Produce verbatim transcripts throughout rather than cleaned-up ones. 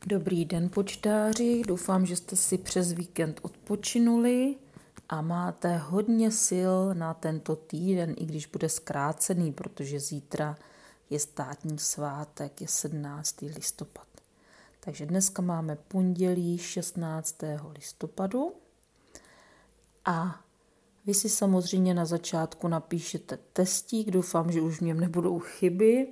Dobrý den, počtáři, doufám, že jste si přes víkend odpočinuli a máte hodně sil na tento týden, i když bude zkrácený, protože zítra je státní svátek, je sedmnáctého listopad. Takže dneska máme pondělí šestnáctého listopadu a vy si samozřejmě na začátku napíšete testík, doufám, že už v něm nebudou chyby.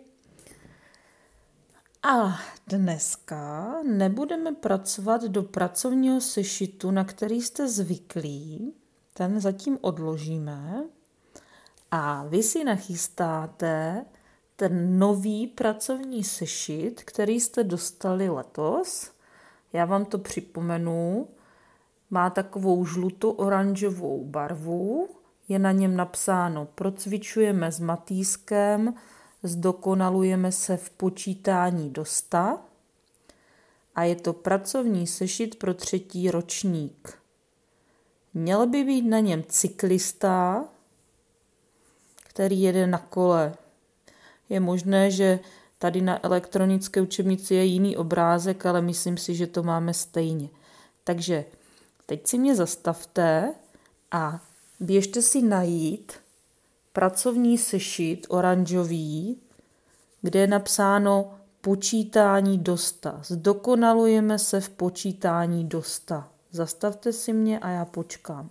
A dneska nebudeme pracovat do pracovního sešitu, na který jste zvyklí, ten zatím odložíme a vy si nachystáte ten nový pracovní sešit, který jste dostali letos. Já vám to připomenu, má takovou žluto-oranžovou barvu, je na něm napsáno procvičujeme s Matýskem, zdokonalujeme se v počítání do sta a je to pracovní sešit pro třetí ročník. Měl by být na něm cyklista, který jede na kole. Je možné, že tady na elektronické učebnici je jiný obrázek, ale myslím si, že to máme stejně. Takže teď si mě zastavte a běžte si najít pracovní sešit oranžový, kde je napsáno počítání do sta. Zdokonalujeme se v počítání do sta. Zastavte si mě a já počkám.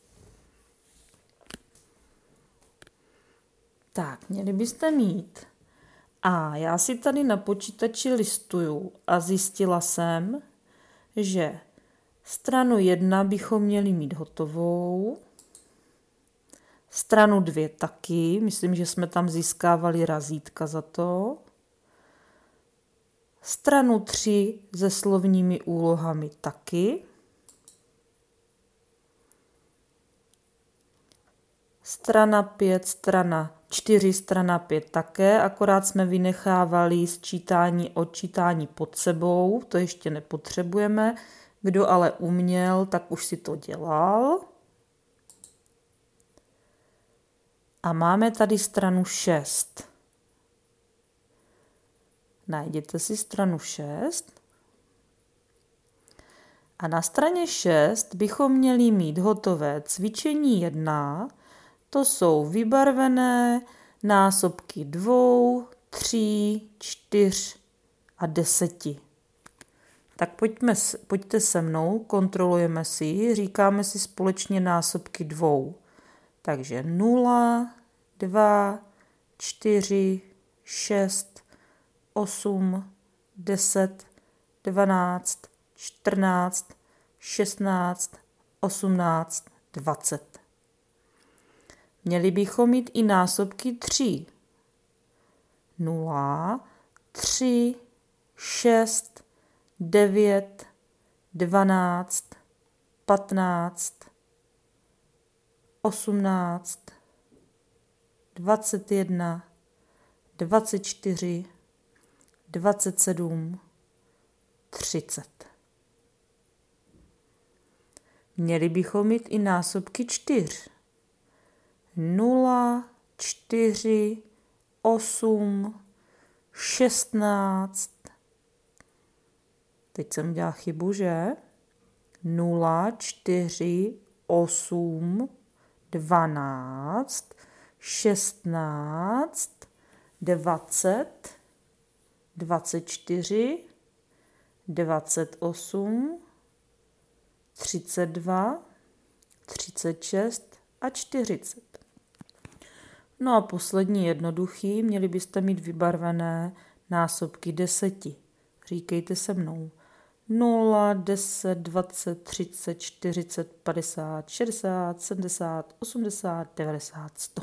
Tak, měli byste mít. A já si tady na počítači listuju a zjistila jsem, že stranu jedna bychom měli mít hotovou, stranu dvě taky, myslím, že jsme tam získávali razítka za to. Stranu tři se slovními úlohami taky. Strana pět, strana čtyři, strana pět také, akorát jsme vynechávali sčítání, odčítání pod sebou, to ještě nepotřebujeme. Kdo ale uměl, tak už si to dělal. A máme tady stranu šest. Najděte si stranu šest. A na straně šest bychom měli mít hotové cvičení jedna. To jsou vybarvené násobky dvou, tří, čtyř a deseti. Tak pojďme, pojďte se mnou, kontrolujeme si, říkáme si společně násobky dvou. Takže nula, dva, čtyři, šest, osm, deset, dvanáct, čtrnáct, šestnáct, osmnáct, dvacet. Měli bychom mít i násobky tři. nula, tři, šest, devět, dvanáct, patnáct, osmnáct, dvacet jedna, dvacet čtyři, dvacet sedm, třicet. Měli bychom mít i násobky čtyř. nula, čtyři, osm, šestnáct. Teď jsem dělala chybu, že? nula, čtyři, osm, dvanáct, šestnáct, dvacet, dvacet čtyři, dvacet osm, třicet dva, třicet šest a čtyřicet. No a poslední jednoduchý, měli byste mít vybarvené násobky deseti. Říkejte se mnou. nula, deset, dvacet, třicet, čtyřicet, padesát, šedesát, sedmdesát, osmdesát, devadesát, sto.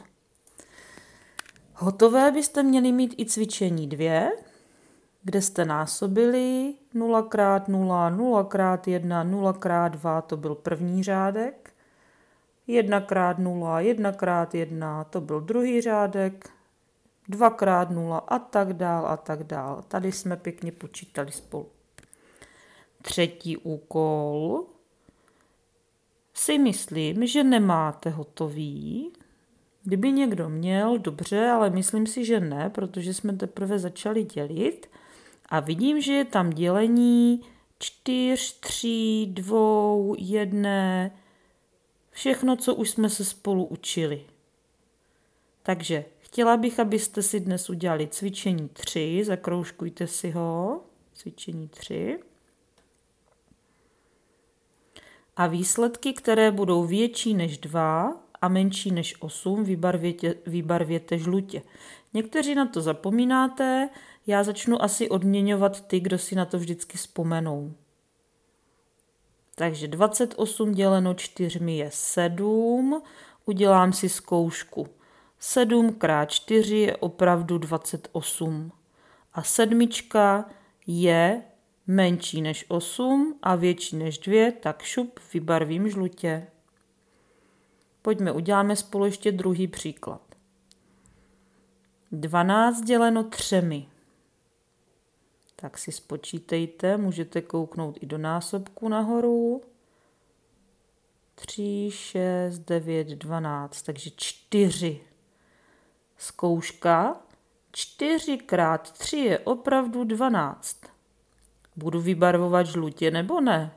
Hotové byste měli mít i cvičení dvě, kde jste násobili nula krát nula, nula krát jedna, nula krát dva, to byl první řádek. jedna krát nula, jedna krát jedna, to byl druhý řádek. dva krát nula a tak dál a tak dál. Tady jsme pěkně počítali spolu. Třetí úkol si myslím, že nemáte hotový. Kdyby někdo měl, dobře, ale myslím si, že ne, protože jsme teprve začali dělit. A vidím, že je tam dělení čtyř, tří, dvou, jedné, všechno, co už jsme se spolu učili. Takže chtěla bych, abyste si dnes udělali cvičení tři, zakroužkujte si ho, cvičení tři. A výsledky, které budou větší než dva a menší než osm, vybarvěte, vybarvěte žlutě. Někteří na to zapomínáte, já začnu asi odměňovat ty, kdo si na to vždycky vzpomenou. Takže dvacet osm děleno čtyřmi je sedm, udělám si zkoušku. sedm krát čtyři je opravdu dvacet osm. A sedmička je menší než osm a větší než dva, tak šup, vybarvím žlutě. Pojďme, uděláme spolu ještě druhý příklad. dvanáct děleno třemi. Tak si spočítejte, můžete kouknout i do násobku nahoru. tři, šest, devět, dvanáct, takže čtyři. Zkouška. čtyři krát tři je opravdu dvanáct. Budu vybarvovat žlutě nebo ne?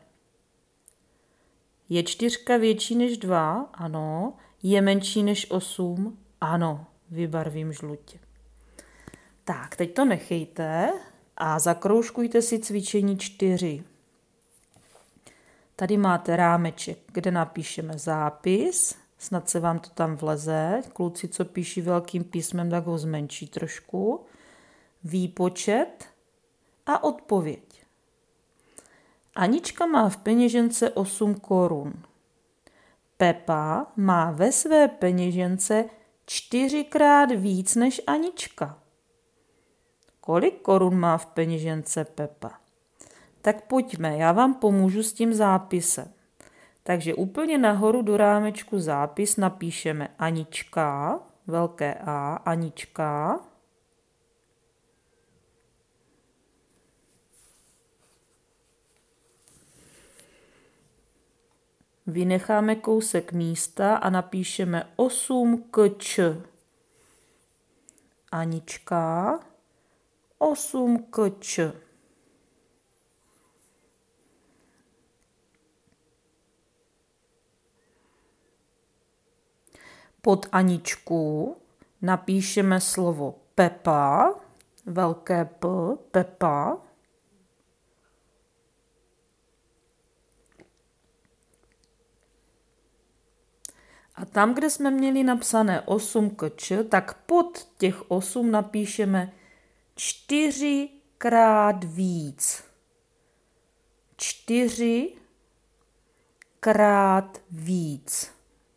Je čtyřka větší než dva? Ano. Je menší než osm? Ano. Vybarvím žlutě. Tak, teď to nechejte a zakroužkujte si cvičení čtyři. Tady máte rámeček, kde napíšeme zápis. Snad se vám to tam vleze. Kluci, co píší velkým písmem, tak ho zmenší trošku. Výpočet a odpověď. Anička má v peněžence osm korun. Pepa má ve své peněžence čtyřikrát víc než Anička. Kolik korun má v peněžence Pepa? Tak pojďme, já vám pomůžu s tím zápisem. Takže úplně nahoru do rámečku zápis napíšeme Anička, velké A, Anička. Vynecháme kousek místa a napíšeme osm kč. Anička, osm kč. Pod Aničku napíšeme slovo Pepa, velké P, Pepa. A tam, kde jsme měli napsané osm kč, tak pod těch osm napíšeme čtyřikrát víc. Čtyři krát víc.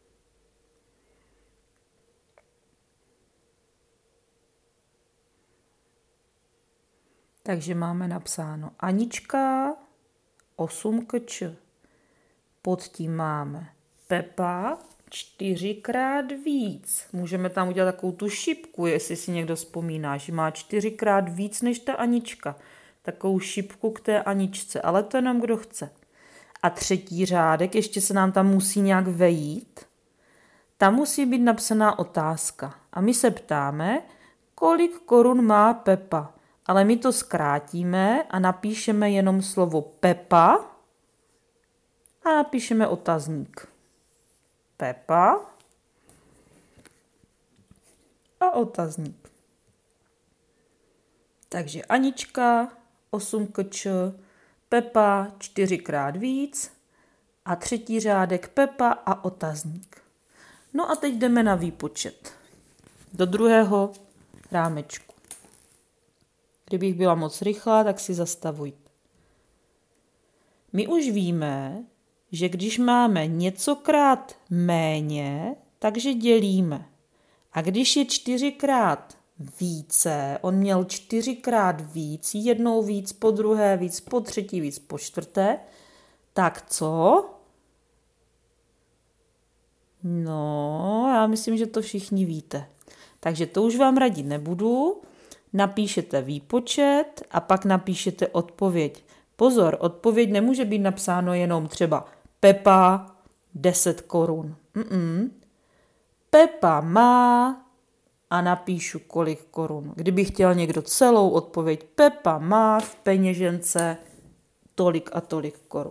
Takže máme napsáno Anička, osm kč. Pod tím máme Pepa, čtyřikrát víc. Můžeme tam udělat takovou tu šipku, jestli si někdo vzpomíná, že má čtyřikrát víc než ta Anička. Takovou šipku k té Aničce, ale to jenom kdo chce. A třetí řádek, ještě se nám tam musí nějak vejít. Tam musí být napsaná otázka. A my se ptáme, kolik korun má Pepa. Ale my to zkrátíme a napíšeme jenom slovo Pepa a napíšeme otazník. Pepa a otazník. Takže Anička, osm kč, Pepa, čtyřikrát víc a třetí řádek Pepa a otazník. No a teď jdeme na výpočet. Do druhého rámečku. Kdybych byla moc rychlá, tak si zastavujte. My už víme, že když máme něcokrát méně, takže dělíme. A když je čtyřikrát více, on měl čtyřikrát víc, jednou víc, po druhé víc, po třetí víc, po čtvrté, tak co? No, já myslím, že to všichni víte. Takže to už vám radit nebudu. Napíšete výpočet a pak napíšete odpověď. Pozor, odpověď nemůže být napsáno jenom třeba Pepa deset korun. Mm-mm. Pepa má a napíšu, kolik korun. Kdyby chtěl někdo celou odpověď, Pepa má v peněžence tolik a tolik korun.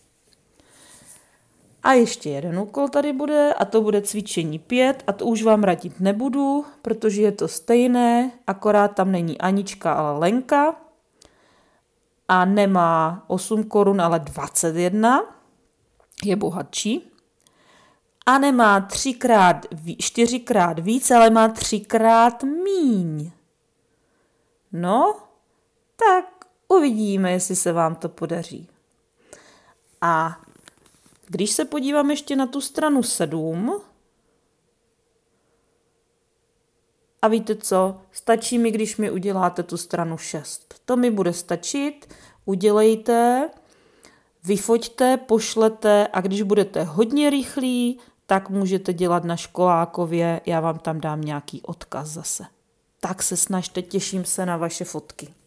A ještě jeden úkol tady bude a to bude cvičení pět a to už vám radit nebudu, protože je to stejné, akorát tam není Anička, ale Lenka a nemá osm korun, ale dvacet jedna, je bohatší a nemá třikrát, čtyřikrát víc, ale má třikrát míň. No, tak uvidíme, jestli se vám to podaří. A když se podívám ještě na tu stranu sedm, a víte co, stačí mi, když mi uděláte tu stranu šest. To mi bude stačit, udělejte, vyfoťte, pošlete a když budete hodně rychlí, tak můžete dělat na školákově, já vám tam dám nějaký odkaz zase. Tak se snažte, těším se na vaše fotky.